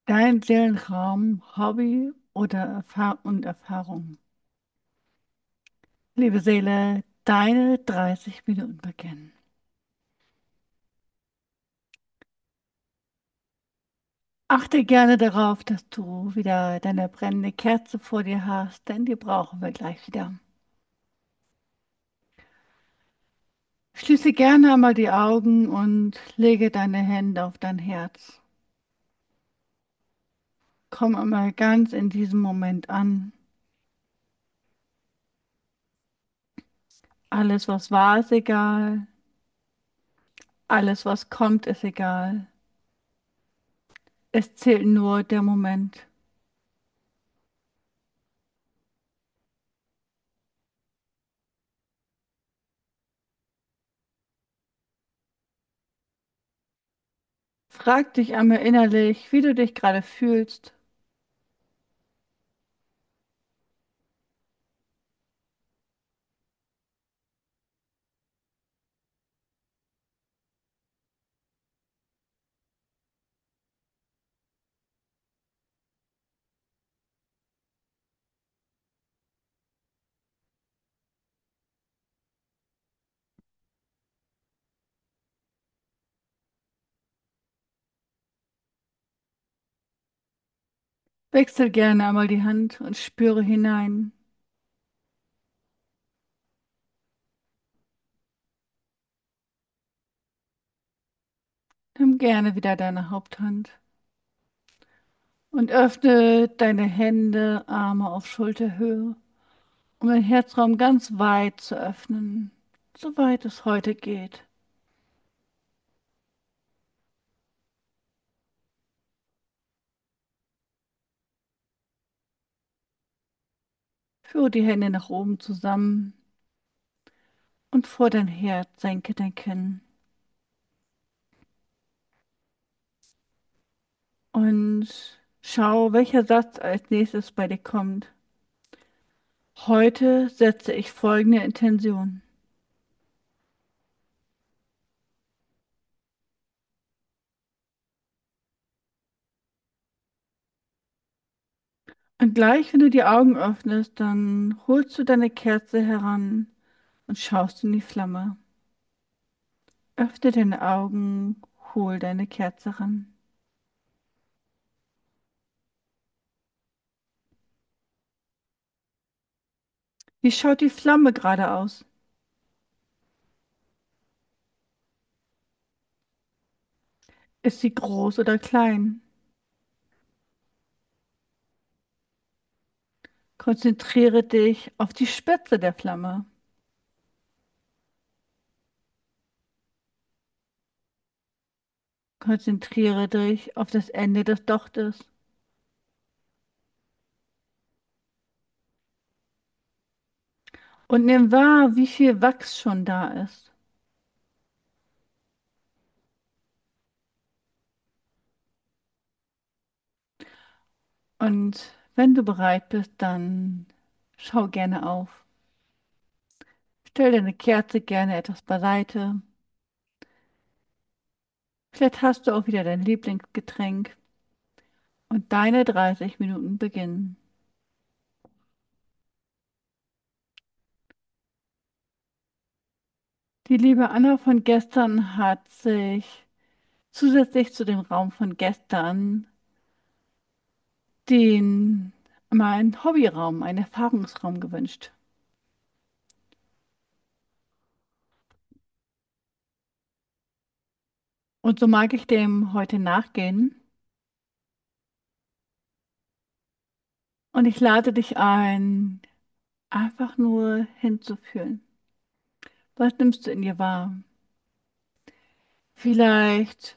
Dein Seelenraum, Hobby oder Erfahrung. Liebe Seele, deine 30 Minuten beginnen. Achte gerne darauf, dass du wieder deine brennende Kerze vor dir hast, denn die brauchen wir gleich wieder. Schließe gerne einmal die Augen und lege deine Hände auf dein Herz. Komm einmal ganz in diesem Moment an. Alles, was war, ist egal. Alles, was kommt, ist egal. Es zählt nur der Moment. Frag dich einmal innerlich, wie du dich gerade fühlst. Wechsel gerne einmal die Hand und spüre hinein. Nimm gerne wieder deine Haupthand und öffne deine Hände, Arme auf Schulterhöhe, um den Herzraum ganz weit zu öffnen, soweit es heute geht. Führe die Hände nach oben zusammen und vor dein Herz senke dein Kinn. Und schau, welcher Satz als nächstes bei dir kommt. Heute setze ich folgende Intention. Und gleich, wenn du die Augen öffnest, dann holst du deine Kerze heran und schaust in die Flamme. Öffne deine Augen, hol deine Kerze ran. Wie schaut die Flamme gerade aus? Ist sie groß oder klein? Konzentriere dich auf die Spitze der Flamme. Konzentriere dich auf das Ende des Dochtes und nimm wahr, wie viel Wachs schon da ist. Und wenn du bereit bist, dann schau gerne auf. Stell deine Kerze gerne etwas beiseite. Vielleicht hast du auch wieder dein Lieblingsgetränk und deine 30 Minuten beginnen. Die liebe Anna von gestern hat sich zusätzlich zu dem Raum von gestern den meinen Hobbyraum, einen Erfahrungsraum gewünscht. Und so mag ich dem heute nachgehen. Und ich lade dich ein, einfach nur hinzufühlen. Was nimmst du in dir wahr? Vielleicht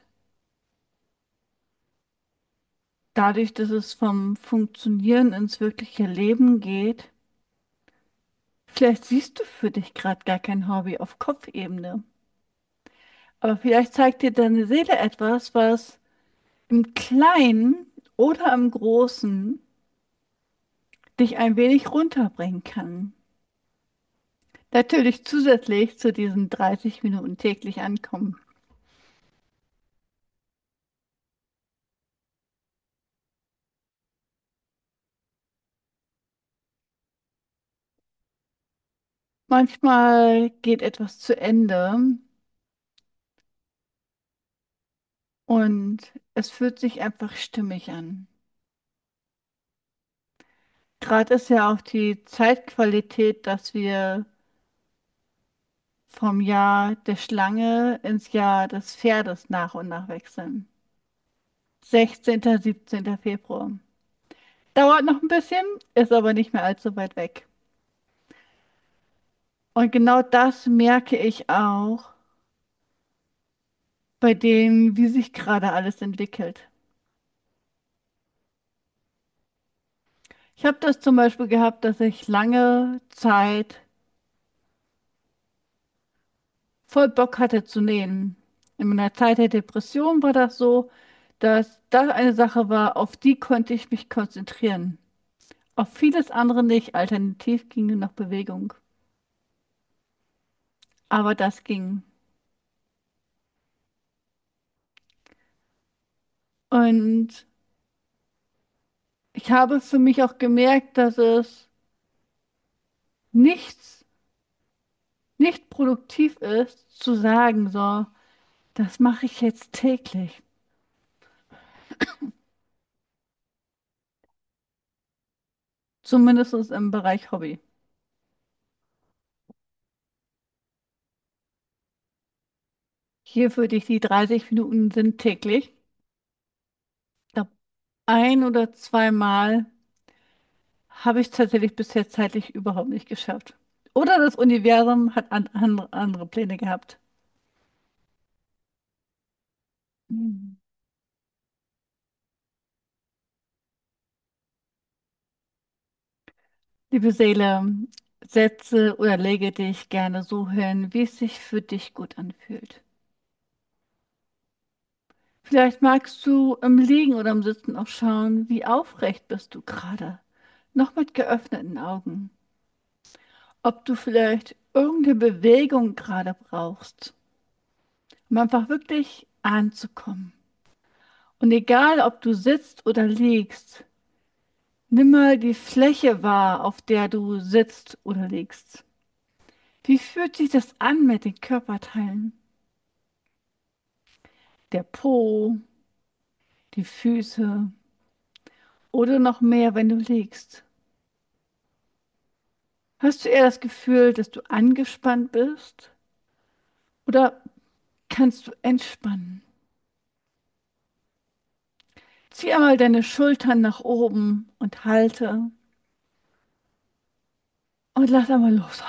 dadurch, dass es vom Funktionieren ins wirkliche Leben geht. Vielleicht siehst du für dich gerade gar kein Hobby auf Kopfebene. Aber vielleicht zeigt dir deine Seele etwas, was im Kleinen oder im Großen dich ein wenig runterbringen kann. Natürlich zusätzlich zu diesen 30 Minuten täglich ankommen. Manchmal geht etwas zu Ende und es fühlt sich einfach stimmig an. Gerade ist ja auch die Zeitqualität, dass wir vom Jahr der Schlange ins Jahr des Pferdes nach und nach wechseln. 16., 17. Februar. Dauert noch ein bisschen, ist aber nicht mehr allzu weit weg. Und genau das merke ich auch bei dem, wie sich gerade alles entwickelt. Ich habe das zum Beispiel gehabt, dass ich lange Zeit voll Bock hatte zu nähen. In meiner Zeit der Depression war das so, dass das eine Sache war, auf die konnte ich mich konzentrieren. Auf vieles andere nicht. Alternativ ging nur noch Bewegung. Aber das ging. Und ich habe für mich auch gemerkt, dass es nichts, nicht produktiv ist, zu sagen, so, das mache ich jetzt täglich. Zumindest im Bereich Hobby. Hier für dich die 30 Minuten sind täglich. Ich glaube, ein oder zweimal habe ich es tatsächlich bisher zeitlich überhaupt nicht geschafft. Oder das Universum hat andere Pläne gehabt. Mhm. Liebe Seele, setze oder lege dich gerne so hin, wie es sich für dich gut anfühlt. Vielleicht magst du im Liegen oder im Sitzen auch schauen, wie aufrecht bist du gerade, noch mit geöffneten Augen. Ob du vielleicht irgendeine Bewegung gerade brauchst, um einfach wirklich anzukommen. Und egal, ob du sitzt oder liegst, nimm mal die Fläche wahr, auf der du sitzt oder liegst. Wie fühlt sich das an mit den Körperteilen? Der Po, die Füße oder noch mehr, wenn du liegst? Hast du eher das Gefühl, dass du angespannt bist oder kannst du entspannen? Zieh einmal deine Schultern nach oben und halte und lass einmal los.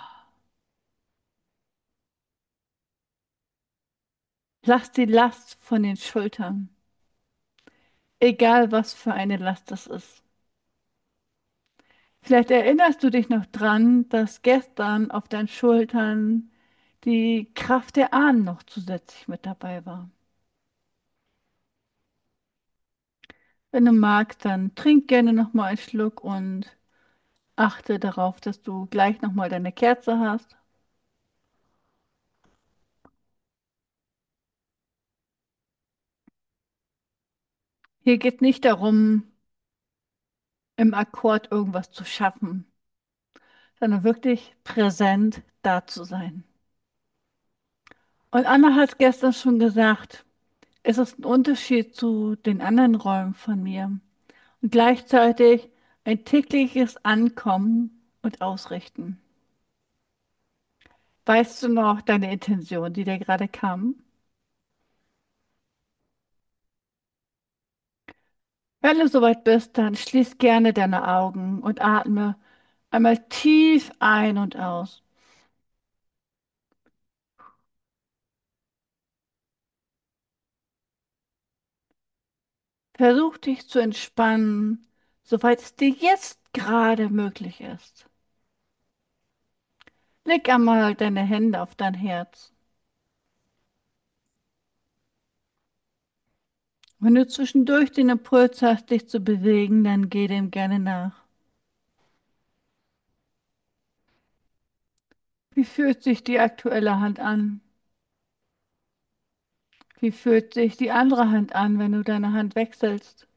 Lass die Last von den Schultern, egal was für eine Last das ist. Vielleicht erinnerst du dich noch dran, dass gestern auf deinen Schultern die Kraft der Ahnen noch zusätzlich mit dabei war. Wenn du magst, dann trink gerne noch mal einen Schluck und achte darauf, dass du gleich noch mal deine Kerze hast. Hier geht nicht darum, im Akkord irgendwas zu schaffen, sondern wirklich präsent da zu sein. Und Anna hat es gestern schon gesagt, es ist ein Unterschied zu den anderen Räumen von mir und gleichzeitig ein tägliches Ankommen und Ausrichten. Weißt du noch deine Intention, die dir gerade kam? Wenn du soweit bist, dann schließ gerne deine Augen und atme einmal tief ein und aus. Versuch dich zu entspannen, soweit es dir jetzt gerade möglich ist. Leg einmal deine Hände auf dein Herz. Wenn du zwischendurch den Impuls hast, dich zu bewegen, dann geh dem gerne nach. Wie fühlt sich die aktuelle Hand an? Wie fühlt sich die andere Hand an, wenn du deine Hand wechselst?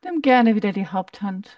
Nimm gerne wieder die Haupthand.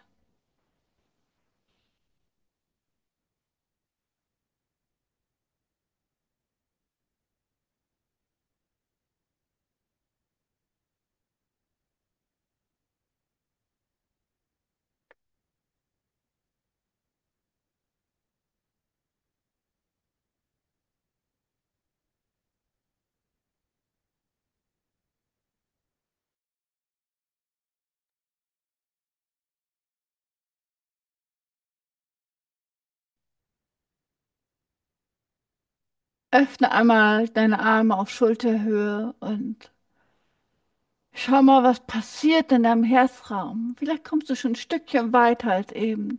Öffne einmal deine Arme auf Schulterhöhe und schau mal, was passiert in deinem Herzraum. Vielleicht kommst du schon ein Stückchen weiter als eben.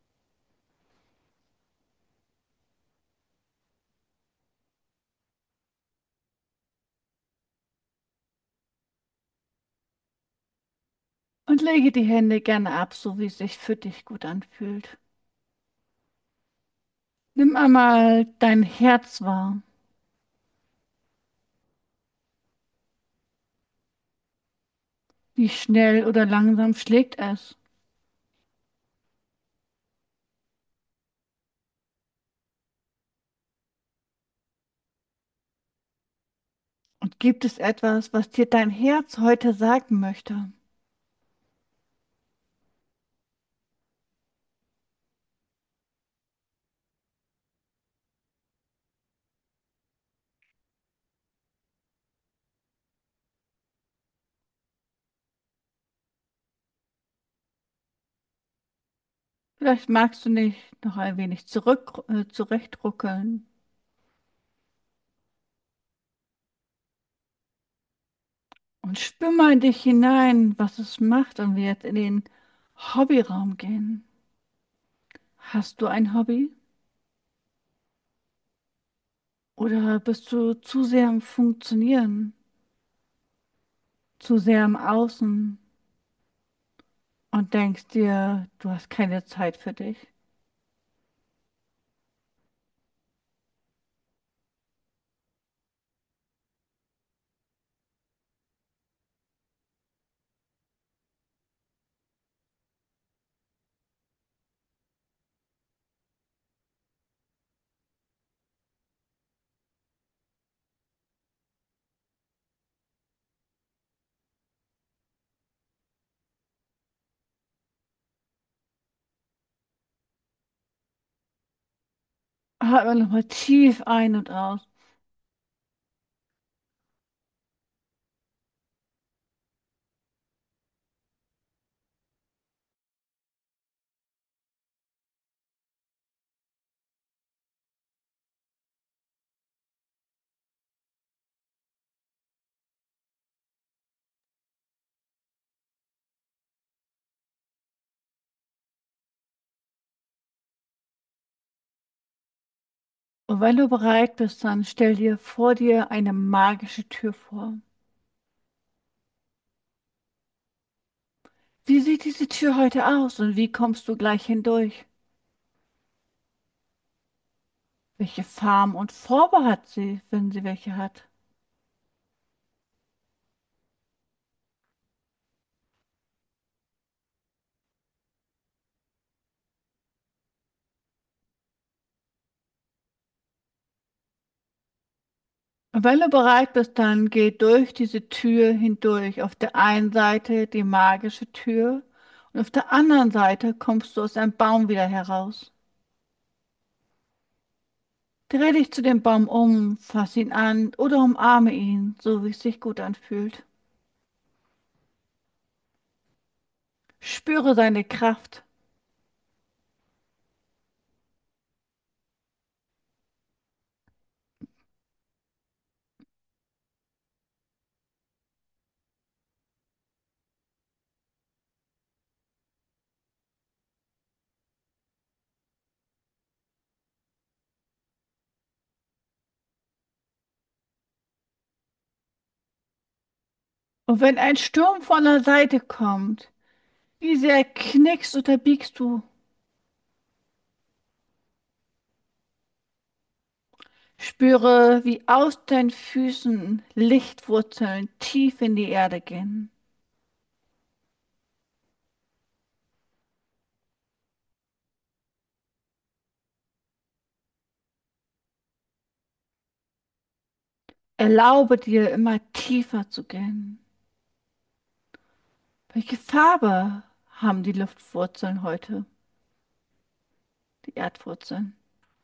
Und lege die Hände gerne ab, so wie es sich für dich gut anfühlt. Nimm einmal dein Herz wahr. Wie schnell oder langsam schlägt es? Und gibt es etwas, was dir dein Herz heute sagen möchte? Vielleicht magst du nicht noch ein wenig zurechtruckeln und spür mal in dich hinein, was es macht, wenn wir jetzt in den Hobbyraum gehen. Hast du ein Hobby? Oder bist du zu sehr am Funktionieren, zu sehr im Außen und denkst dir, du hast keine Zeit für dich? Atme nochmal tief ein und aus. Und wenn du bereit bist, dann stell dir vor dir eine magische Tür vor. Wie sieht diese Tür heute aus und wie kommst du gleich hindurch? Welche Farben und Farbe hat sie, wenn sie welche hat? Und wenn du bereit bist, dann geh durch diese Tür hindurch. Auf der einen Seite die magische Tür und auf der anderen Seite kommst du aus einem Baum wieder heraus. Dreh dich zu dem Baum um, fass ihn an oder umarme ihn, so wie es sich gut anfühlt. Spüre seine Kraft. Und wenn ein Sturm von der Seite kommt, wie sehr knickst oder biegst du? Spüre, wie aus deinen Füßen Lichtwurzeln tief in die Erde gehen. Erlaube dir, immer tiefer zu gehen. Welche Farbe haben die Luftwurzeln heute, die Erdwurzeln?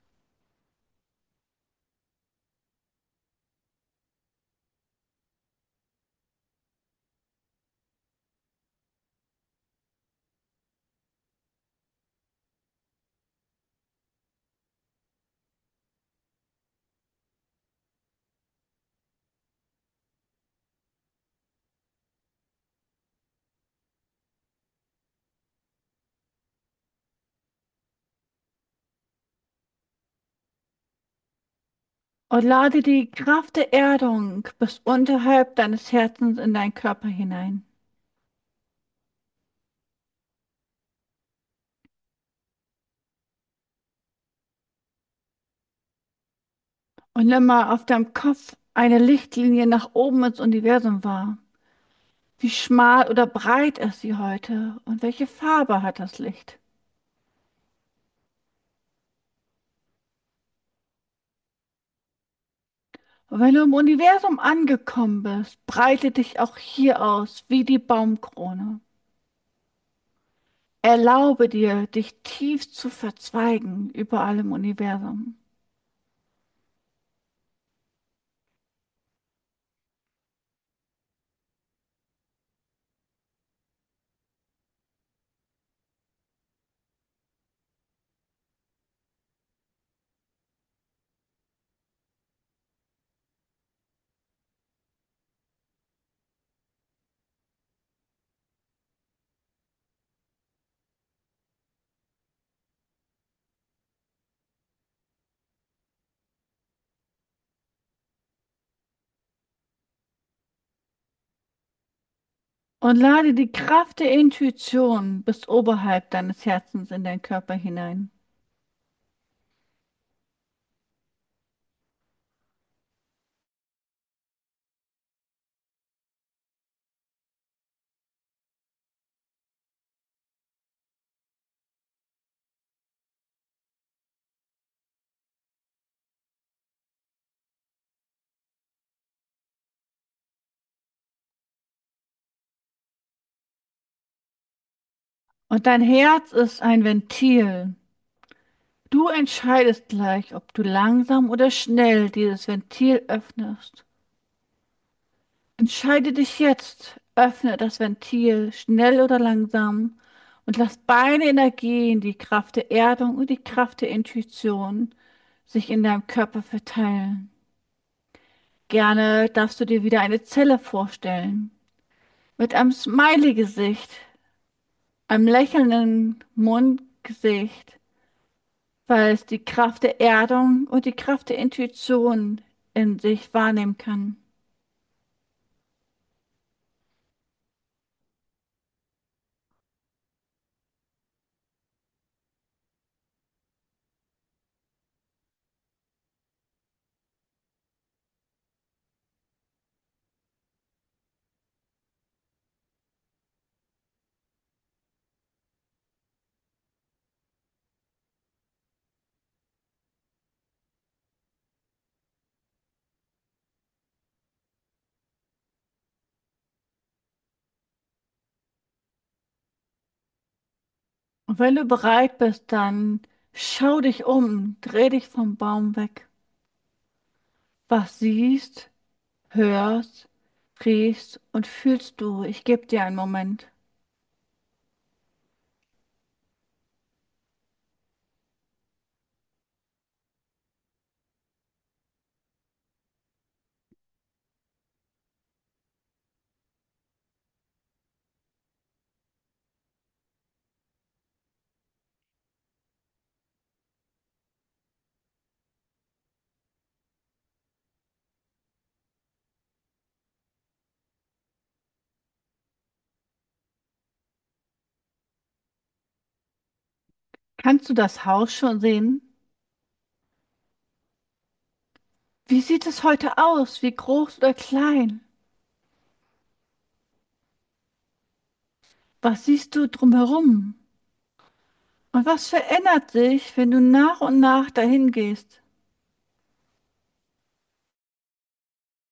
Und lade die Kraft der Erdung bis unterhalb deines Herzens in deinen Körper hinein. Und nimm mal auf deinem Kopf eine Lichtlinie nach oben ins Universum wahr. Wie schmal oder breit ist sie heute? Und welche Farbe hat das Licht? Und wenn du im Universum angekommen bist, breite dich auch hier aus wie die Baumkrone. Erlaube dir, dich tief zu verzweigen überall im Universum. Und lade die Kraft der Intuition bis oberhalb deines Herzens in deinen Körper hinein. Und dein Herz ist ein Ventil. Du entscheidest gleich, ob du langsam oder schnell dieses Ventil öffnest. Entscheide dich jetzt, öffne das Ventil, schnell oder langsam, und lass beide Energien, die Kraft der Erdung und die Kraft der Intuition, sich in deinem Körper verteilen. Gerne darfst du dir wieder eine Zelle vorstellen, mit einem Smiley-Gesicht, einem lächelnden Mundgesicht, weil es die Kraft der Erdung und die Kraft der Intuition in sich wahrnehmen kann. Und wenn du bereit bist, dann schau dich um, dreh dich vom Baum weg. Was siehst, hörst, riechst und fühlst du? Ich gebe dir einen Moment. Kannst du das Haus schon sehen? Wie sieht es heute aus? Wie groß oder klein? Was siehst du drumherum? Und was verändert sich, wenn du nach und nach dahin gehst?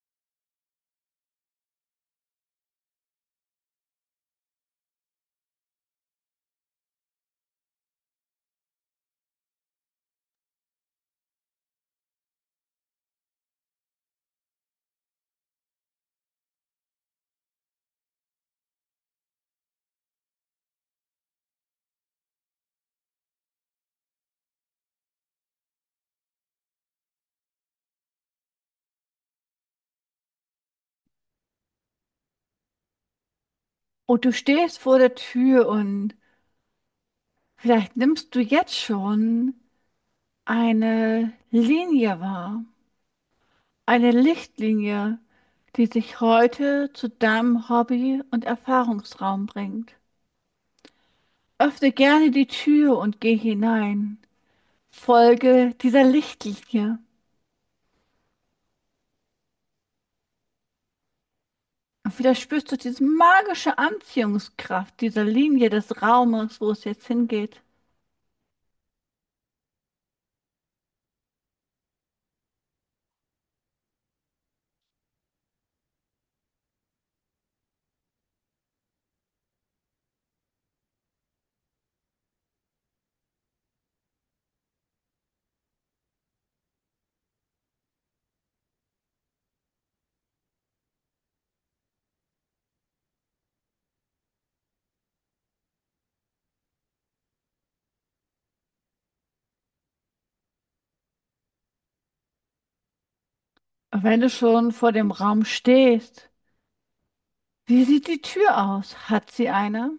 Und du stehst vor der Tür und vielleicht nimmst du jetzt schon eine Linie wahr, eine Lichtlinie, die sich heute zu deinem Hobby- und Erfahrungsraum bringt. Öffne gerne die Tür und geh hinein. Folge dieser Lichtlinie. Und vielleicht spürst du diese magische Anziehungskraft dieser Linie des Raumes, wo es jetzt hingeht. Und wenn du schon vor dem Raum stehst, wie sieht die Tür aus? Hat sie eine?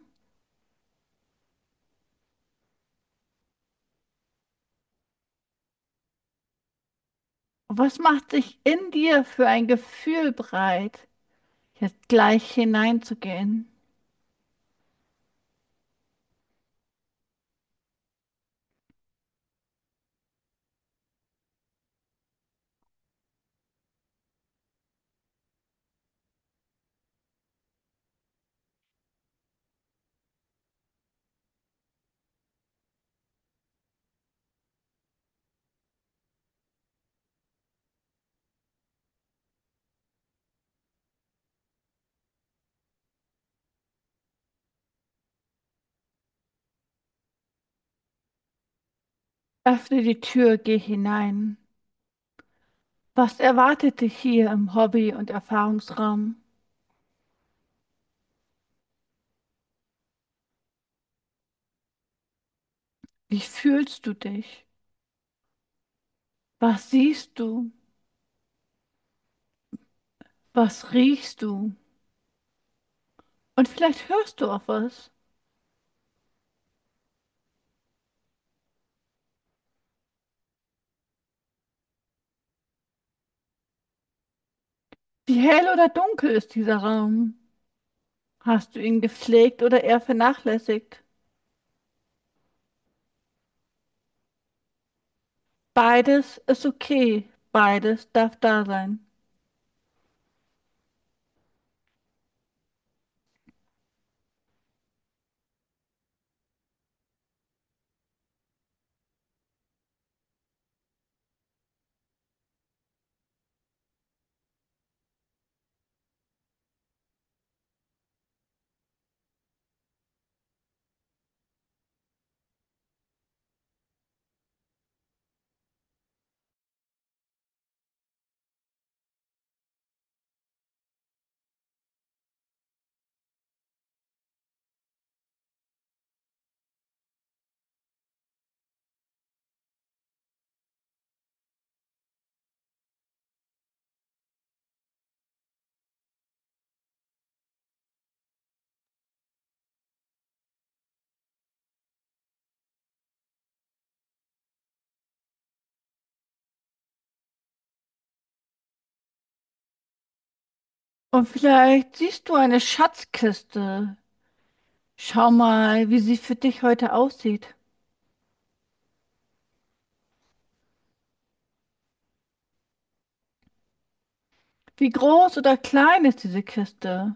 Und was macht sich in dir für ein Gefühl breit, jetzt gleich hineinzugehen? Öffne die Tür, geh hinein. Was erwartet dich hier im Hobby- und Erfahrungsraum? Wie fühlst du dich? Was siehst du? Was riechst du? Und vielleicht hörst du auch was. Wie hell oder dunkel ist dieser Raum? Hast du ihn gepflegt oder eher vernachlässigt? Beides ist okay. Beides darf da sein. Und vielleicht siehst du eine Schatzkiste. Schau mal, wie sie für dich heute aussieht. Wie groß oder klein ist diese Kiste?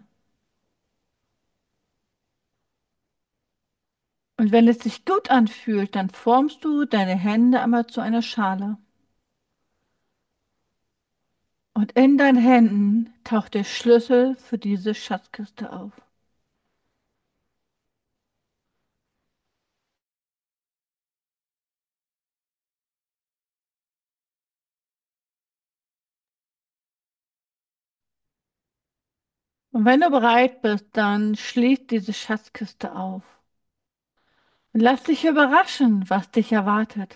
Und wenn es sich gut anfühlt, dann formst du deine Hände einmal zu einer Schale. Und in deinen Händen taucht der Schlüssel für diese Schatzkiste auf. Und wenn du bereit bist, dann schließ diese Schatzkiste auf. Und lass dich überraschen, was dich erwartet.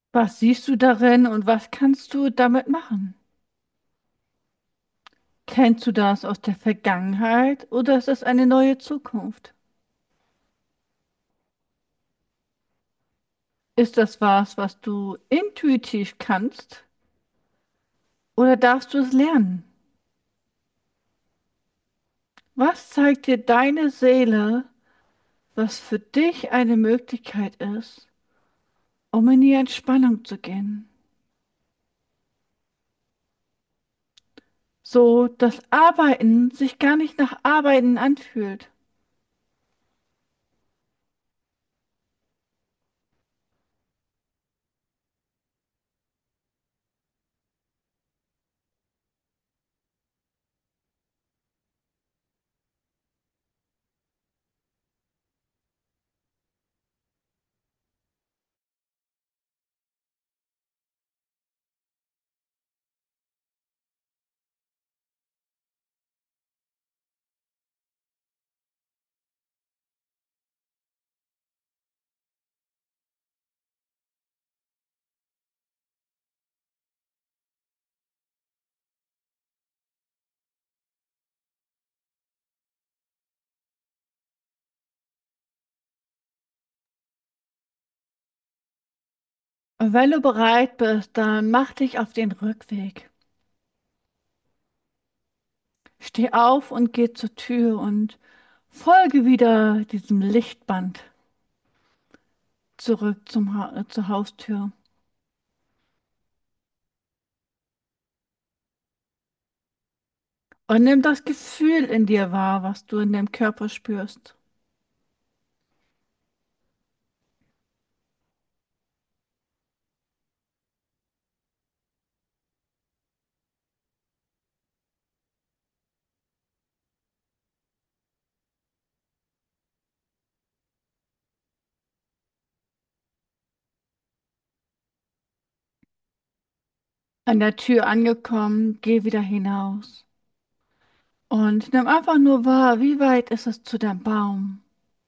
Was siehst du darin und was kannst du damit machen? Kennst du das aus der Vergangenheit oder ist es eine neue Zukunft? Ist das was, was du intuitiv kannst oder darfst du es lernen? Was zeigt dir deine Seele, was für dich eine Möglichkeit ist, um in die Entspannung zu gehen? So, dass Arbeiten sich gar nicht nach Arbeiten anfühlt. Und wenn du bereit bist, dann mach dich auf den Rückweg. Steh auf und geh zur Tür und folge wieder diesem Lichtband zurück zur Haustür. Und nimm das Gefühl in dir wahr, was du in deinem Körper spürst. An der Tür angekommen, geh wieder hinaus. Und nimm einfach nur wahr, wie weit ist es zu deinem Baum.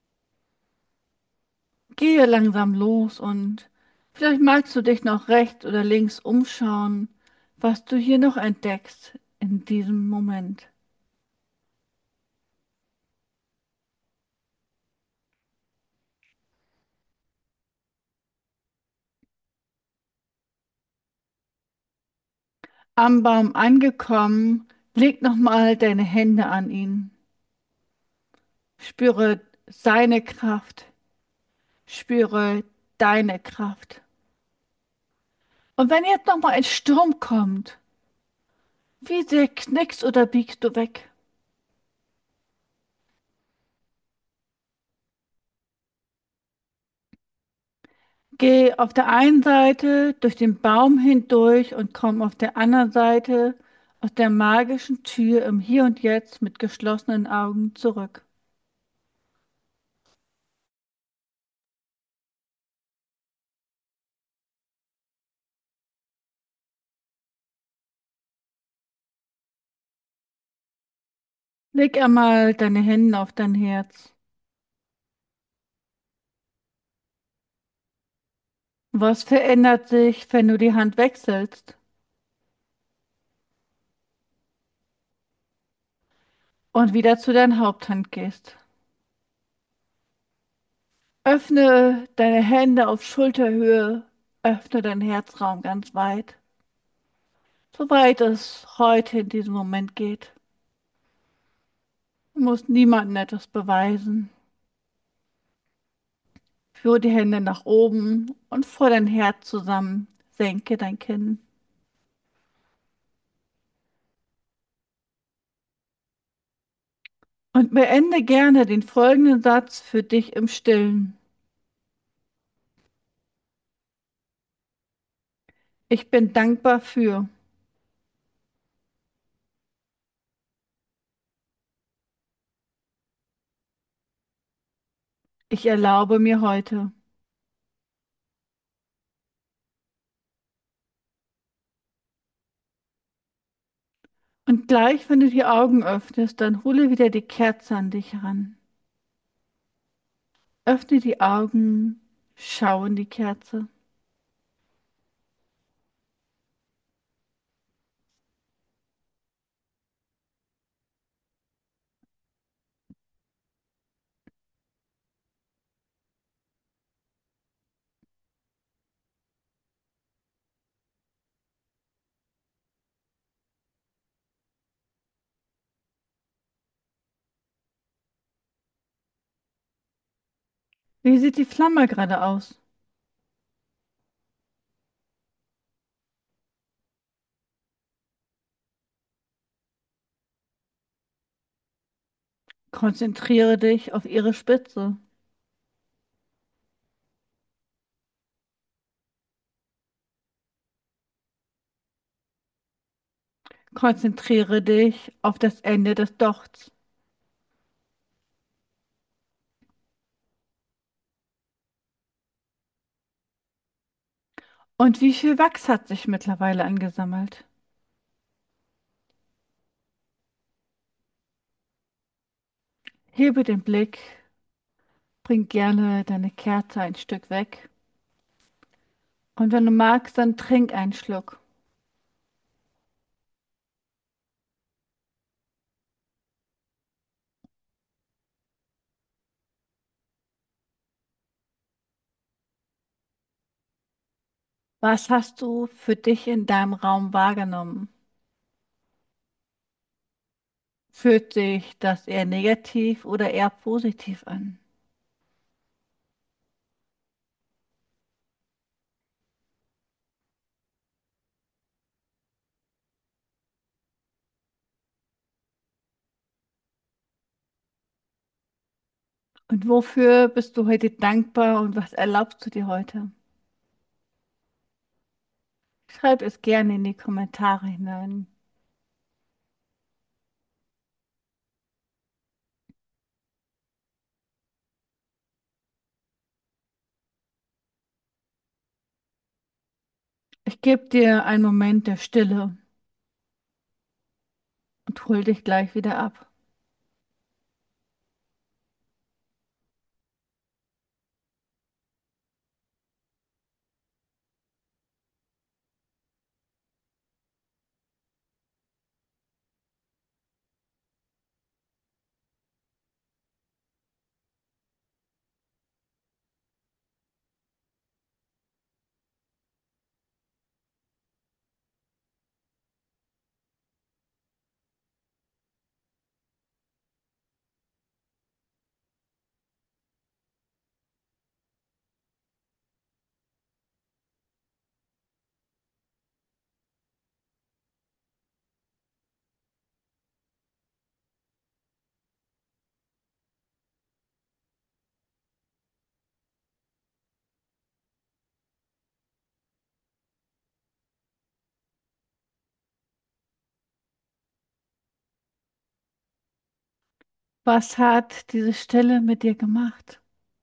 Gehe langsam los und vielleicht magst du dich noch rechts oder links umschauen, was du hier noch entdeckst in diesem Moment. Am Baum angekommen, leg nochmal deine Hände an ihn. Spüre seine Kraft, spüre deine Kraft. Und wenn jetzt nochmal ein Sturm kommt, wie sehr knickst oder biegst du weg? Geh auf der einen Seite durch den Baum hindurch und komm auf der anderen Seite aus der magischen Tür im Hier und Jetzt mit geschlossenen Augen zurück. Leg einmal deine Hände auf dein Herz. Was verändert sich, wenn du die Hand wechselst und wieder zu deiner Haupthand gehst? Öffne deine Hände auf Schulterhöhe, öffne deinen Herzraum ganz weit, soweit es heute in diesem Moment geht. Du musst niemandem etwas beweisen. Führe die Hände nach oben und vor dein Herz zusammen. Senke dein Kinn. Und beende gerne den folgenden Satz für dich im Stillen. Ich bin dankbar für. Ich erlaube mir heute. Und gleich, wenn du die Augen öffnest, dann hole wieder die Kerze an dich heran. Öffne die Augen, schau in die Kerze. Wie sieht die Flamme gerade aus? Konzentriere dich auf ihre Spitze. Konzentriere dich auf das Ende des Dochts. Und wie viel Wachs hat sich mittlerweile angesammelt? Hebe den Blick, bring gerne deine Kerze ein Stück weg. Und wenn du magst, dann trink einen Schluck. Was hast du für dich in deinem Raum wahrgenommen? Fühlt sich das eher negativ oder eher positiv an? Und wofür bist du heute dankbar und was erlaubst du dir heute? Schreib es gerne in die Kommentare hinein. Ich gebe dir einen Moment der Stille und hol dich gleich wieder ab. Was hat diese Stille mit dir gemacht?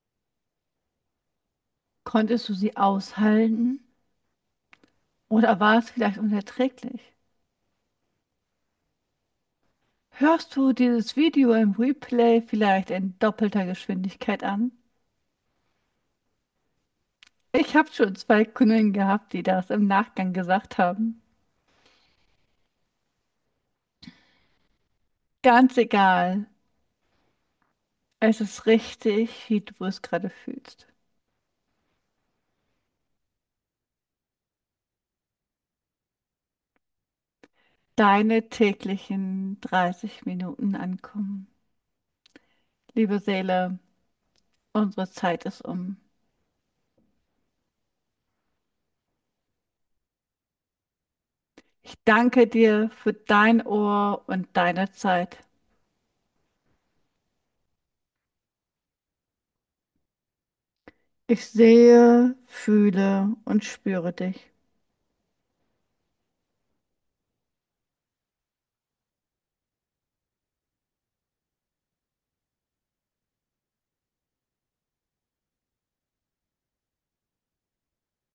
Konntest du sie aushalten oder war es vielleicht unerträglich? Hörst du dieses Video im Replay vielleicht in doppelter Geschwindigkeit an? Ich habe schon zwei Kunden gehabt, die das im Nachgang gesagt haben. Ganz egal. Es ist richtig, wie du es gerade fühlst. Deine täglichen 30 Minuten ankommen. Liebe Seele, unsere Zeit ist um. Ich danke dir für dein Ohr und deine Zeit. Ich sehe, fühle und spüre dich.